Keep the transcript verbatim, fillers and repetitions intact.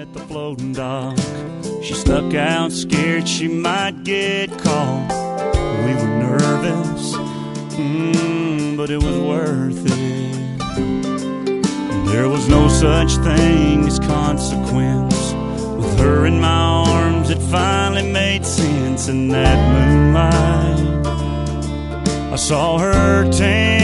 at the floating dock. She stuck out scared she might get caught. We were nervous, mm, but it was worth it. There was no such thing as consequence. With her in my arms it finally made sense. In that moonlight I saw her tan